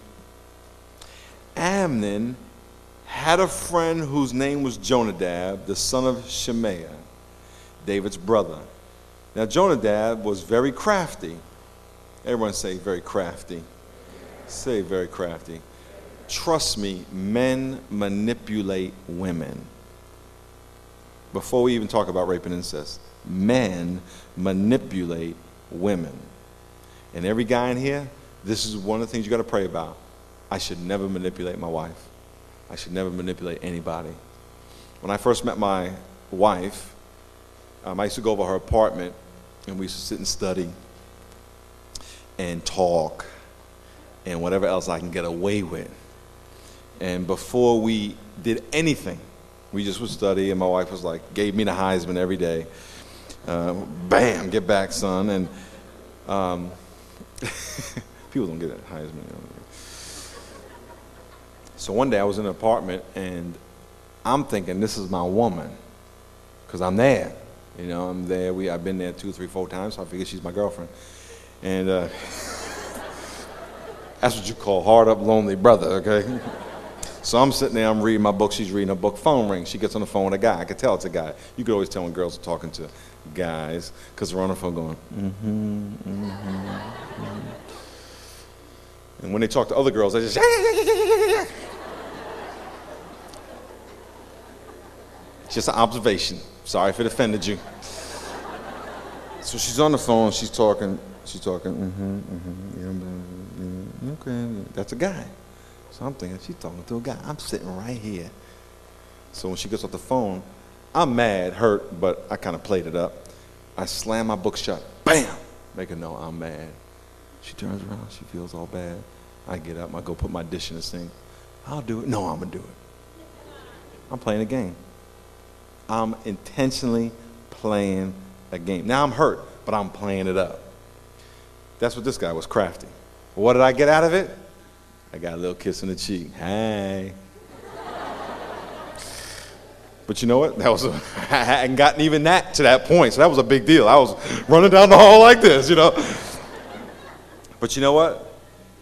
Amnon had a friend whose name was Jonadab, the son of Shemaiah, David's brother. Now, Jonadab was very crafty. Everyone say very crafty. Say very crafty. Trust me, men manipulate women. Before we even talk about rape and incest, men manipulate women. And every guy in here, this is one of the things you got to pray about. I should never manipulate my wife. I should never manipulate anybody. When I first met my wife, Um, I used to go over her apartment, and we used to sit and study and talk and whatever else I can get away with. And before we did anything, we just would study, and my wife was like, gave me the Heisman every day. Uh, bam, get back, son. And um, people don't get that Heisman. You know. So one day I was in an apartment, and I'm thinking, this is my woman, because I'm there. You know, I'm there. We I've been there two, three, four times, so I figure she's my girlfriend. And uh, that's what you call hard up, lonely brother, okay? So I'm sitting there, I'm reading my book, she's reading her book, phone rings. She gets on the phone with a guy. I could tell it's a guy. You could always tell when girls are talking to guys, because they're on the phone going, mm-hmm, mm-hmm, mm-hmm. And when they talk to other girls, they just, yeah, yeah, yeah, yeah, yeah, yeah. It's just an observation. Sorry if it offended you. So she's on the phone, she's talking, she's talking, mm-hmm, mm-hmm, yeah, okay, that's a guy. So I'm thinking, she's talking to a guy. I'm sitting right here. So when she gets off the phone, I'm mad, hurt, but I kind of played it up. I slam my book shut, bam, make her know I'm mad. She turns around, she feels all bad. I get up, I go put my dish in the sink. I'll do it. No, I'm gonna do it. I'm playing a game. I'm intentionally playing a game. Now I'm hurt, but I'm playing it up. That's what this guy was, crafty. What did I get out of it? I got a little kiss on the cheek. Hey. But you know what? That was a, I hadn't gotten even that to that point, so that was a big deal. I was running down the hall like this, you know. But you know what?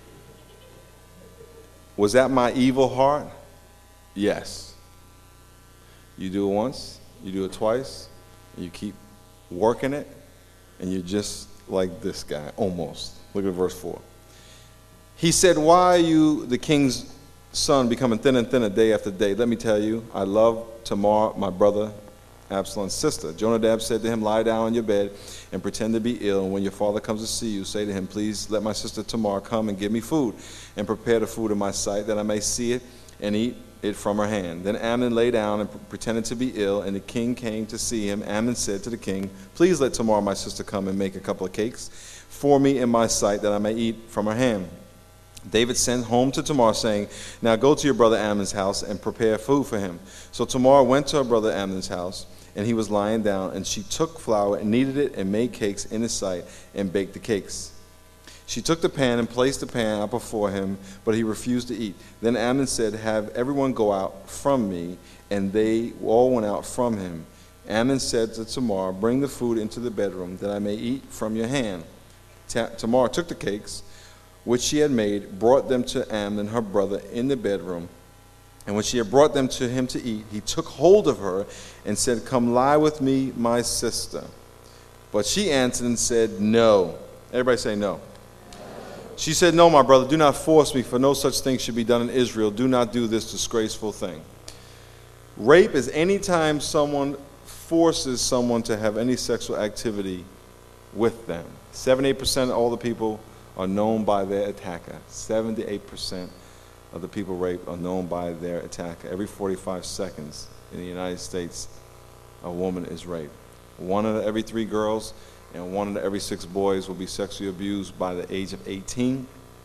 Was that my evil heart? Yes. You do it once, you do it twice, and you keep working it, and you're just like this guy, almost. Look at verse four. He said, why are you, the king's son, becoming thinner and thinner day after day? Let me tell you, I love Tamar, my brother Absalom's sister. Jonadab said to him, lie down on your bed and pretend to be ill, and when your father comes to see you, say to him, please let my sister Tamar come and give me food, and prepare the food in my sight, that I may see it and eat it from her hand. Then Amnon lay down and pretended to be ill, and the king came to see him. Amnon said to the king, please let Tamar, my sister, come and make a couple of cakes for me in my sight, that I may eat from her hand. David sent home to Tamar, saying, now go to your brother Amnon's house and prepare food for him. So Tamar went to her brother Amnon's house, and he was lying down, and she took flour and kneaded it and made cakes in his sight and baked the cakes. She took the pan and placed the pan up before him, but he refused to eat. Then Amnon said, have everyone go out from me, and they all went out from him. Amnon said to Tamar, bring the food into the bedroom, that I may eat from your hand. Ta- Tamar took the cakes which she had made, brought them to Amnon, her brother, in the bedroom. And when she had brought them to him to eat, he took hold of her and said, come lie with me, my sister. But she answered and said, no. Everybody say no. She said, no, my brother, do not force me, for no such thing should be done in Israel. Do not do this disgraceful thing. Rape is any time someone forces someone to have any sexual activity with them. seventy-eight percent of all the people are known by their attacker. seventy-eight percent of the people raped are known by their attacker. Every forty-five seconds in the United States, a woman is raped. One out of every three girls and one out of every six boys will be sexually abused by the age of eighteen.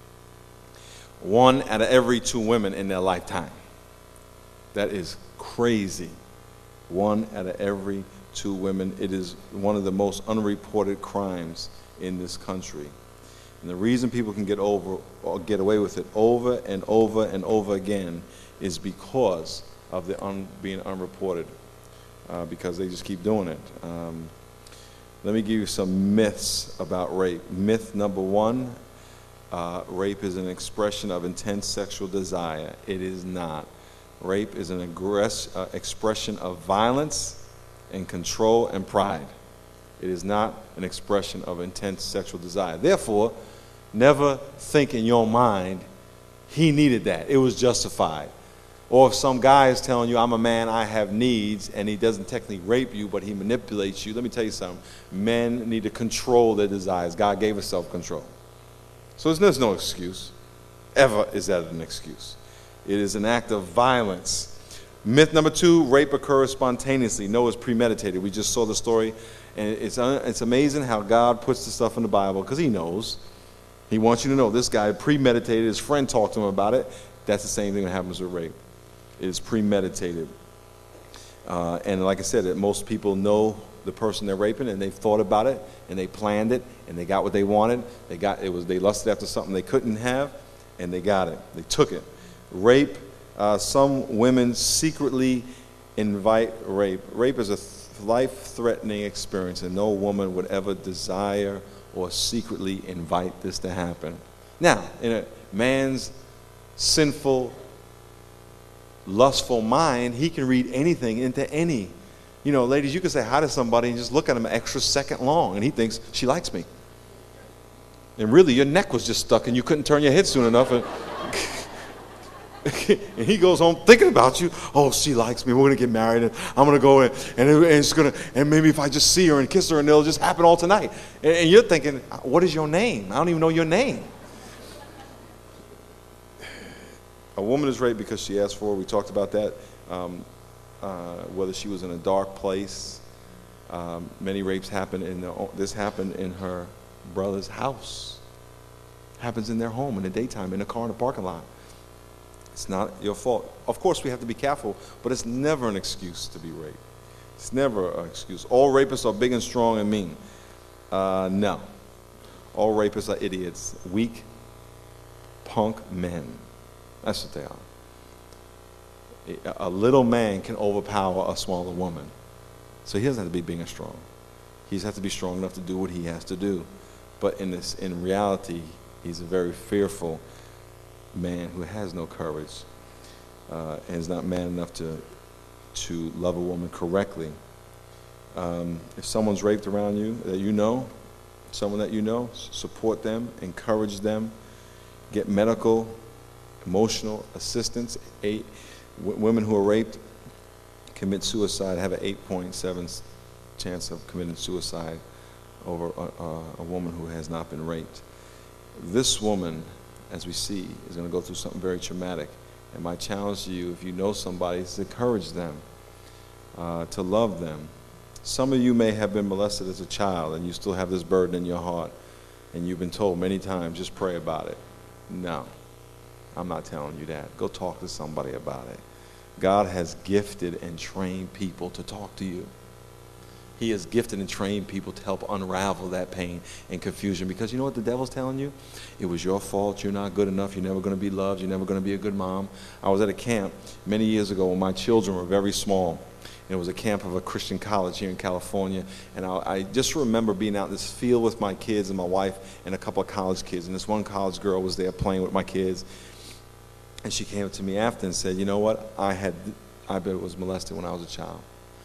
One out of every two women in their lifetime. That is crazy. One out of every two women. It is one of the most unreported crimes in this country. And the reason people can get over or get away with it over and over and over again is because of the un, being unreported, uh, because they just keep doing it. Um, let me give you some myths about rape. Myth number one, uh, rape is an expression of intense sexual desire. It is not. Rape is an aggress, uh, expression of violence and control and pride. It is not an expression of intense sexual desire. Therefore, never think in your mind, he needed that. It was justified. Or if some guy is telling you, I'm a man, I have needs, and he doesn't technically rape you, but he manipulates you. Let me tell you something. Men need to control their desires. God gave us self-control. So there's, there's no excuse. Ever is that an excuse. It is an act of violence. Myth number two, rape occurs spontaneously. No, it's premeditated. We just saw the story, and it's, it's amazing how God puts the stuff in the Bible, because he knows. He wants you to know this guy premeditated. His friend talked to him about it. That's the same thing that happens with rape. It is premeditated. Uh, and like I said, it, most people know the person they're raping, and they've thought about it, and they planned it, and they got what they wanted. They got it was they lusted after something they couldn't have, and they got it. They took it. Rape. Uh, some women secretly invite rape. Rape is a th- life-threatening experience, and no woman would ever desire or secretly invite this to happen. Now, in a man's sinful, lustful mind, he can read anything into any. You know, ladies, you can say hi to somebody and just look at him an extra second long, and he thinks, she likes me. And really, your neck was just stuck, and you couldn't turn your head soon enough. And, and he goes home thinking about you. Oh, she likes me. We're going to get married, and I'm going to go, and, and, it, and it's going to, and maybe if I just see her and kiss her, and it'll just happen all tonight. And, and you're thinking, what is your name? I don't even know your name. A woman is raped because she asked for it. We talked about that. Um, uh, whether she was in a dark place. Um, many rapes happen in the, this happened in her brother's house. Happens in their home in the daytime, in a car in a parking lot. It's not your fault. Of course, we have to be careful, but it's never an excuse to be raped. It's never an excuse. All rapists are big and strong and mean. Uh, no. All rapists are idiots, weak, punk men. That's what they are. A little man can overpower a smaller woman. So he doesn't have to be big and strong. He just has to be strong enough to do what he has to do. But in this, in reality, he's a very fearful man who has no courage uh, and is not man enough to to love a woman correctly. Um, if someone's raped around you that you know, someone that you know, support them, encourage them, get medical, emotional assistance. Eight, w- women who are raped commit suicide have an eight point seven chance of committing suicide over a, a, a woman who has not been raped. This woman, as we see, is going to go through something very traumatic. And my challenge to you, if you know somebody, is to encourage them, uh, to love them. Some of you may have been molested as a child and you still have this burden in your heart, and you've been told many times, just pray about it. No, I'm not telling you that. Go talk to somebody about it. God has gifted and trained people to talk to you. He has gifted and trained people to help unravel that pain and confusion, because you know what the devil's telling you? It was your fault. You're not good enough. You're never going to be loved. You're never going to be a good mom. I was at a camp many years ago when my children were very small. And it was a camp of a Christian college here in California. And I, I just remember being out in this field with my kids and my wife and a couple of college kids. And this one college girl was there playing with my kids. And she came up to me after and said, you know what? I had, I bet was molested when I was a child.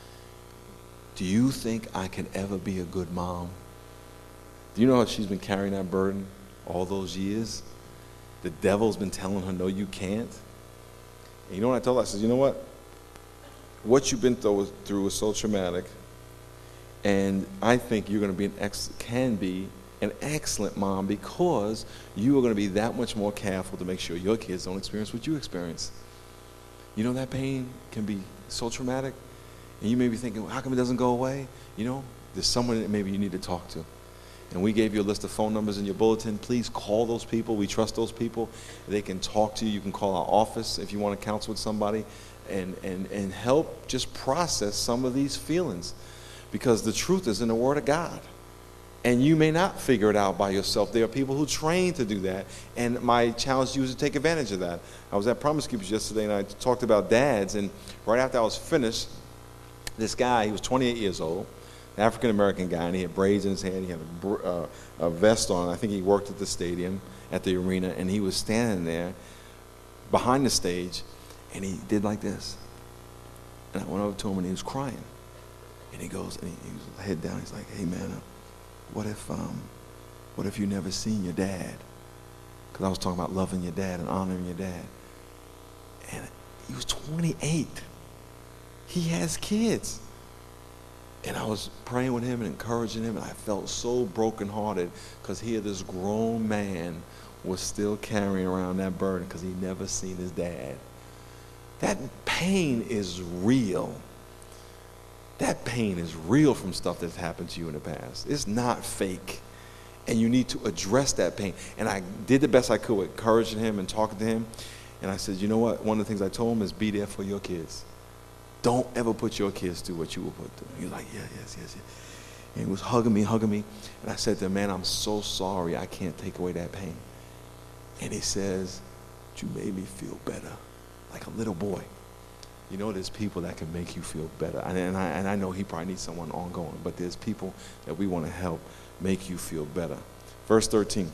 Do you think I can ever be a good mom? Do you know how she's been carrying that burden all those years? The devil's been telling her, no, you can't. And you know what I told her? I said, you know what? What you've been through, through is so traumatic, and I think you're going to be an ex- can be an excellent mom, because you are going to be that much more careful to make sure your kids don't experience what you experience. You know, that pain can be so traumatic. And you may be thinking, well, how come it doesn't go away? You know, there's someone that maybe you need to talk to. And we gave you a list of phone numbers in your bulletin. Please call those people. We trust those people. They can talk to you. You can call our office if you want to counsel with somebody and, and, and help just process some of these feelings. Because the truth is in the Word of God. And you may not figure it out by yourself. There are people who train to do that. And my challenge to you is to take advantage of that. I was at Promise Keepers yesterday, and I talked about dads. And right after I was finished, this guy, he was twenty-eight years old, African-American guy, and he had braids in his hair, and he had a, uh, a vest on. I think he worked at the stadium, at the arena, and he was standing there behind the stage, and he did like this. And I went over to him, and he was crying. And he goes, and he, he was head down, he's like, hey, man, what if, um, what if you never seen your dad? Because I was talking about loving your dad and honoring your dad. And he was twenty-eight. He has kids. And I was praying with him and encouraging him, and I felt so brokenhearted because here this grown man was still carrying around that burden because he never seen his dad. That pain is real. That pain is real from stuff that's happened to you in the past. It's not fake. And you need to address that pain. And I did the best I could with encouraging him and talking to him. And I said, you know what? One of the things I told him is be there for your kids. Don't ever put your kids through what you will put through. He was like, yeah, yes, yes, yes. And he was hugging me, hugging me. And I said to him, man, I'm so sorry. I can't take away that pain. And he says, you made me feel better, like a little boy. You know, there's people that can make you feel better. And, and, I, and I know he probably needs someone ongoing, but there's people that we want to help make you feel better. Verse thirteen.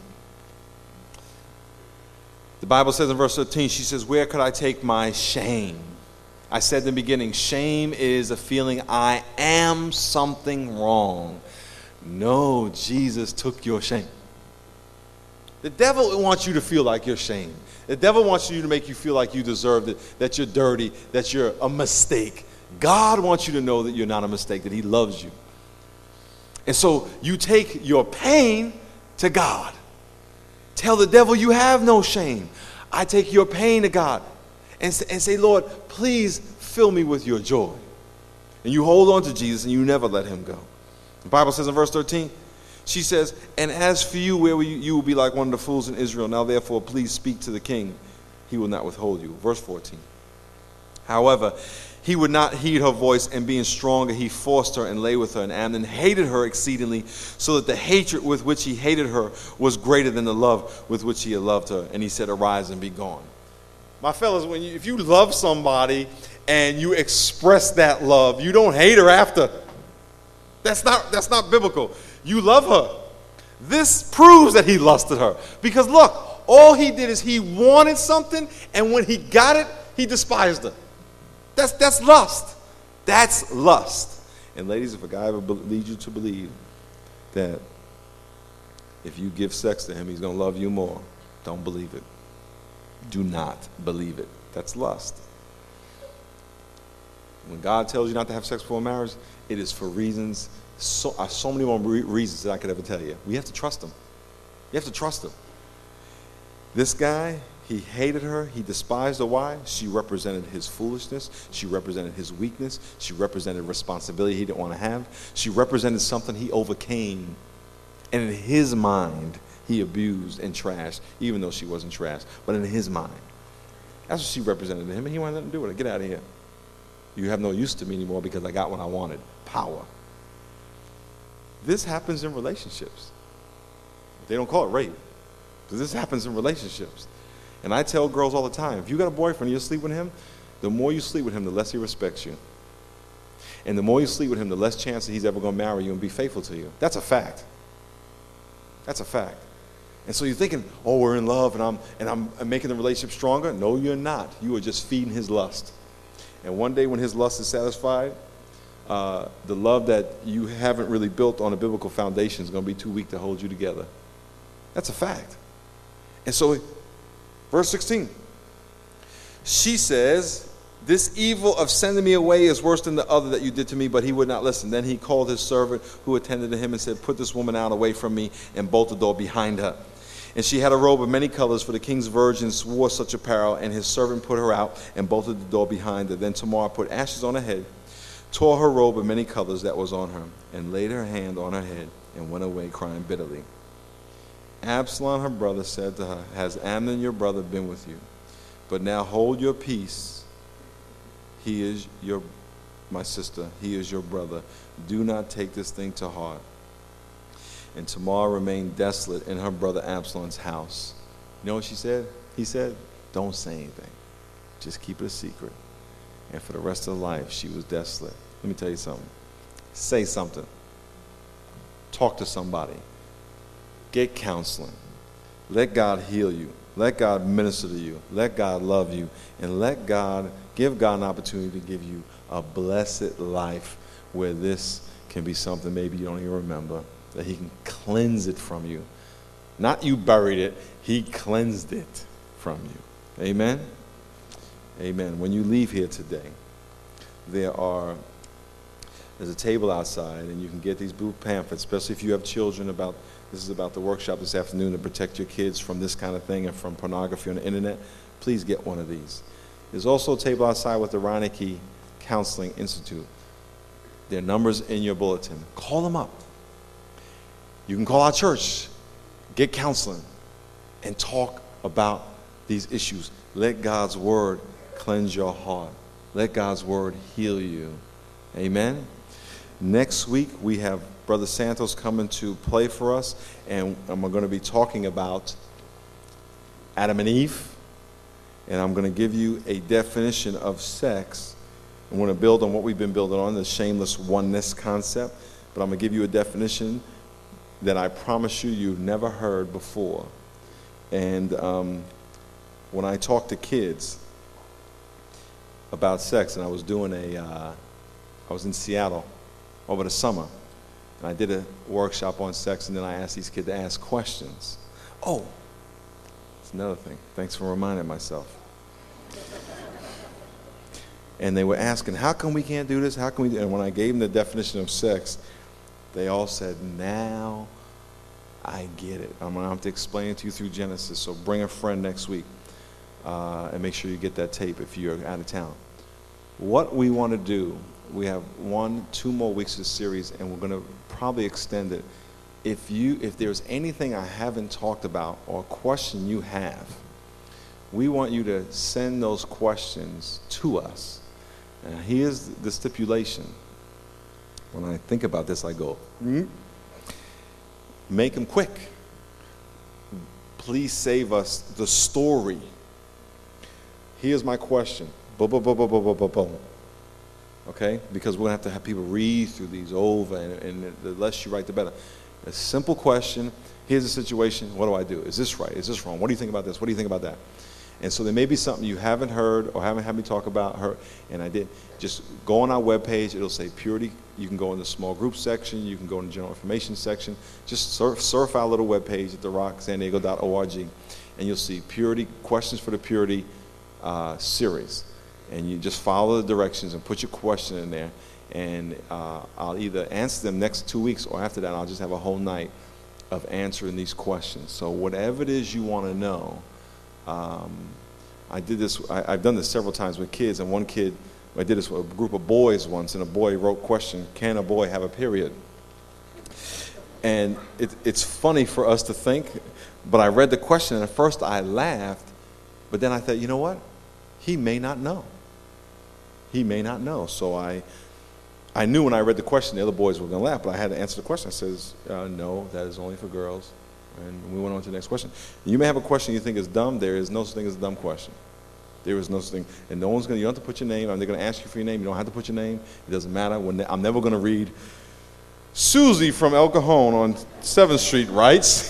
The Bible says in verse thirteen, she says, where could I take my shame? I said in the beginning, shame is a feeling I am something wrong. No, Jesus took your shame. The devil wants you to feel like you're ashamed. The devil wants you to make you feel like you deserved it, that you're dirty, that you're a mistake. God wants you to know that you're not a mistake, that he loves you. And so you take your pain to God. Tell the devil you have no shame. I take your pain to God. And, and say, Lord, please fill me with your joy. And you hold on to Jesus and you never let him go. The Bible says in verse thirteen, she says, and as for you, where will you, you will be like one of the fools in Israel. Now therefore, please speak to the king. He will not withhold you. Verse fourteen. However, he would not heed her voice, and being stronger, he forced her and lay with her. And Amnon hated her exceedingly, so that the hatred with which he hated her was greater than the love with which he had loved her. And he said, arise and be gone. My fellas, when you, if you love somebody and you express that love, you don't hate her after. That's not, that's not biblical. You love her. This proves that he lusted her. Because look, all he did is he wanted something, and when he got it, he despised her. That's, that's lust. That's lust. And ladies, if a guy ever leads you to believe that if you give sex to him, he's going to love you more. Don't believe it. Do not believe it. That's lust. When God tells you not to have sex before marriage, it is for reasons, so, uh, so many more re- reasons that I could ever tell you. We have to trust him. You have to trust him. This guy, he hated her. He despised her. Why? She represented his foolishness. She represented his weakness. She represented responsibility he didn't want to have. She represented something he overcame. And in his mind, he abused and trashed, even though she wasn't trashed. But in his mind, that's what she represented to him, and he wanted nothing to do with it. Get out of here. You have no use to me anymore because I got what I wanted. Power. This happens in relationships. They don't call it rape, because this happens in relationships. And I tell girls all the time, if you got a boyfriend and you sleep with him, the more you sleep with him, the less he respects you. And the more you sleep with him, the less chance that he's ever going to marry you and be faithful to you. That's a fact. That's a fact. And so you're thinking, oh, we're in love and I'm and I'm, I'm making the relationship stronger. No, you're not. You are just feeding his lust. And one day when his lust is satisfied, uh, the love that you haven't really built on a biblical foundation is going to be too weak to hold you together. That's a fact. And so, verse sixteen, she says, this evil of sending me away is worse than the other that you did to me, but he would not listen. Then he called his servant who attended to him and said, put this woman out away from me, and bolt the door behind her. And she had a robe of many colors, for the king's virgins wore such apparel, and his servant put her out and bolted the door behind her. Then Tamar put ashes on her head, tore her robe of many colors that was on her, and laid her hand on her head, and went away crying bitterly. Absalom, her brother, said to her, has Amnon your brother been with you? But now hold your peace. He is your, my sister, he is your brother. Do not take this thing to heart. And Tamar remained desolate in her brother Absalom's house. You know what she said? He said, don't say anything. Just keep it a secret. And for the rest of her life, she was desolate. Let me tell you something. Say something. Talk to somebody. Get counseling. Let God heal you. Let God minister to you. Let God love you. And let God, give God an opportunity to give you a blessed life where this can be something maybe you don't even remember, that he can cleanse it from you. Not you buried it, he cleansed it from you. Amen? Amen. When you leave here today, there are, there's a table outside, and you can get these blue pamphlets, especially if you have children. About this is about the workshop this afternoon to protect your kids from this kind of thing and from pornography on the internet. Please get one of these. There's also a table outside with the Reineke Counseling Institute. Their numbers in your bulletin. Call them up. You can call our church, get counseling, and talk about these issues. Let God's word cleanse your heart. Let God's word heal you. Amen? Next week, we have Brother Santos coming to play for us, and we're going to be talking about Adam and Eve, and I'm going to give you a definition of sex. I'm going to build on what we've been building on, the shameless oneness concept, but I'm going to give you a definition that I promise you you've never heard before. And um, when I talk to kids about sex, and I was doing a, uh, I was in Seattle over the summer, and I did a workshop on sex, and then I asked these kids to ask questions. Oh, that's another thing. Thanks for reminding myself. And they were asking, how come we can't do this? How can we do? And when I gave them the definition of sex, they all said, now I get it. I'm going to have to explain it to you through Genesis, so bring a friend next week uh, and make sure you get that tape if you're out of town. What we want to do, we have one, two more weeks of this series, and we're going to probably extend it. If you, if there's anything I haven't talked about or a question you have, we want you to send those questions to us. And here's the stipulation. When I think about this, I go, mm-hmm. Make them quick. Please save us the story. Here's my question. Boom, boom, boom, boom, boom, boom, boom. Okay? Because we're going to have to have people read through these over, and, and the less you write, the better. A simple question. Here's the situation. What do I do? Is this right? Is this wrong? What do you think about this? What do you think about that? And so there may be something you haven't heard or haven't had me talk about, heard, and I did. Just go on our webpage. It'll say Purity. You can go in the small group section. You can go in the general information section. Just surf, surf our little webpage at the rock san diego dot org, and you'll see Purity, Questions for the Purity uh, series. And you just follow the directions and put your question in there. And uh, I'll either answer them next two weeks or after that, I'll just have a whole night of answering these questions. So whatever it is you want to know, um, I did this, I, I've done this several times with kids, and one kid, I did this with a group of boys once, and a boy wrote question, can a boy have a period? And it, it's funny for us to think, but I read the question, and at first I laughed, but then I thought, you know what? He may not know. He may not know. So I I knew when I read the question, the other boys were going to laugh, but I had to answer the question. I says, uh, no, that is only for girls. And we went on to the next question. You may have a question you think is dumb. There is no such thing as a dumb question. There is no such thing. And no one's going to, you don't have to put your name. They're going to ask you for your name. You don't have to put your name. It doesn't matter. When they, I'm never going to read, Susie from El Cajon on seventh street writes.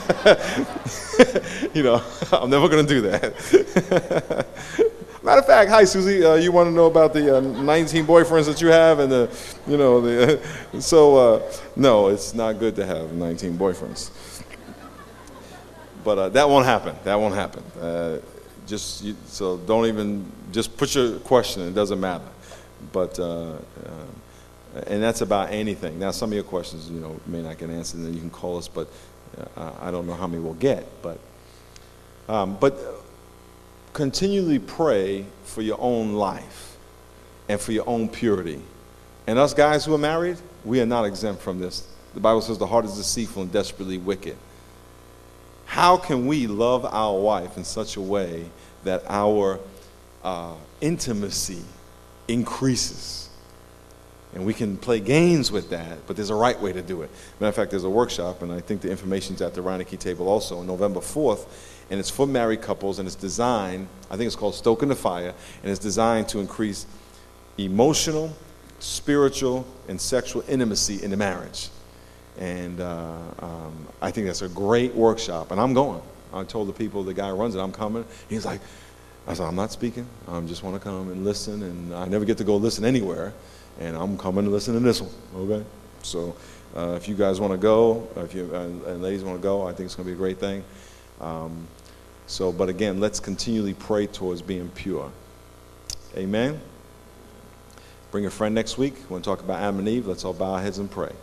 You know, I'm never going to do that. Matter of fact, hi Susie, uh, you want to know about the uh, nineteen boyfriends that you have, and the, you know, the. Uh, so uh, no, it's not good to have nineteen boyfriends. But uh, that won't happen. That won't happen. Uh, just you, so don't even just put your question. It doesn't matter. But uh, uh, and that's about anything. Now, some of your questions, you know, may not get answered, and then you can call us. But uh, I don't know how many we'll get. But um, but. Continually pray for your own life and for your own purity. And us guys who are married, we are not exempt from this. The Bible says the heart is deceitful and desperately wicked. How can we love our wife in such a way that our uh, intimacy increases? And we can play games with that, but there's a right way to do it. Matter of fact, there's a workshop, and I think the information's at the Reineke table also, on November fourth. And it's for married couples, and it's designed, I think it's called Stoking the Fire, and it's designed to increase emotional, spiritual, and sexual intimacy in the marriage. And uh, um, I think that's a great workshop, and I'm going. I told the people, the guy who runs it, I'm coming. He's like, I said, I'm not speaking. I just want to come and listen, and I never get to go listen anywhere, and I'm coming to listen to this one, okay? So uh, if you guys want to go, if you uh, and ladies want to go, I think it's going to be a great thing. Um, so, but again, let's continually pray towards being pure. Amen. Bring a friend next week. We're going to talk about Adam and Eve. Let's all bow our heads and pray.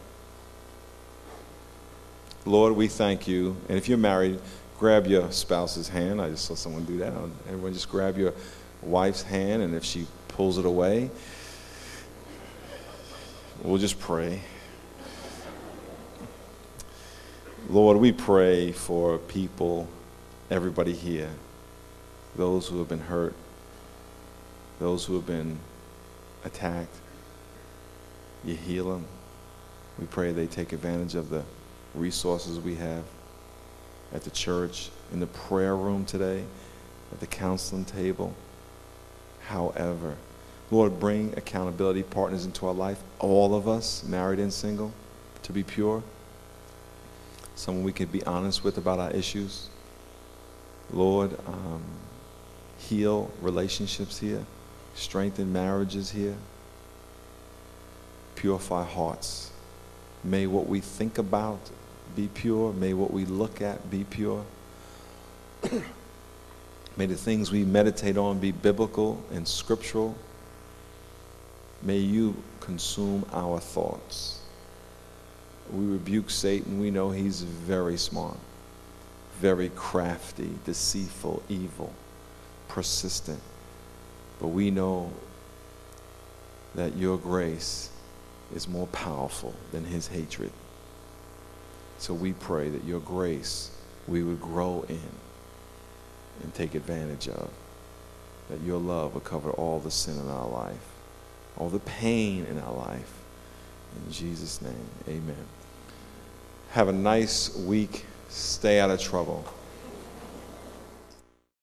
Lord, we thank you. And if you're married, grab your spouse's hand. I just saw someone do that. Everyone just grab your wife's hand, and if she pulls it away, we'll just pray. Lord, we pray for people, everybody here, those who have been hurt, those who have been attacked. You heal them. We pray they take advantage of the resources we have at the church, in the prayer room today, at the counseling table. However, Lord, bring accountability partners into our life, all of us, married and single, to be pure. Someone we can be honest with about our issues. Lord, um, heal relationships here, strengthen marriages here, purify hearts. May what we think about be pure. May what we look at be pure. May the things we meditate on be biblical and scriptural. May you consume our thoughts. We rebuke Satan. We know he's very smart, very crafty, deceitful, evil, persistent. But we know that your grace is more powerful than his hatred. So we pray that your grace we would grow in and take advantage of, that your love will cover all the sin in our life, all the pain in our life. In Jesus' name, amen. Have a nice week. Stay out of trouble.